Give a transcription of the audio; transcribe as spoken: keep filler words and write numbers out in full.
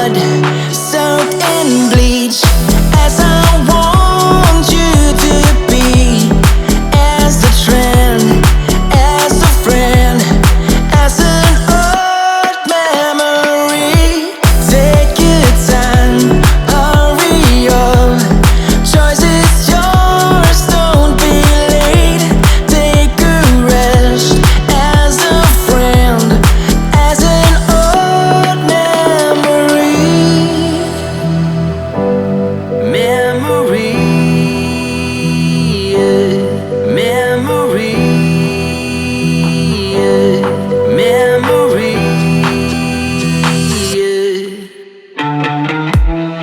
blood soaked in bleach, as I want you to be, as the trend, as a friend, as an old memory. Take your time, hurry up, choice is yours, don't be late. Take a rest, as a friend, as an old memory. Memory, yeah. Memory, yeah. Memory, yeah.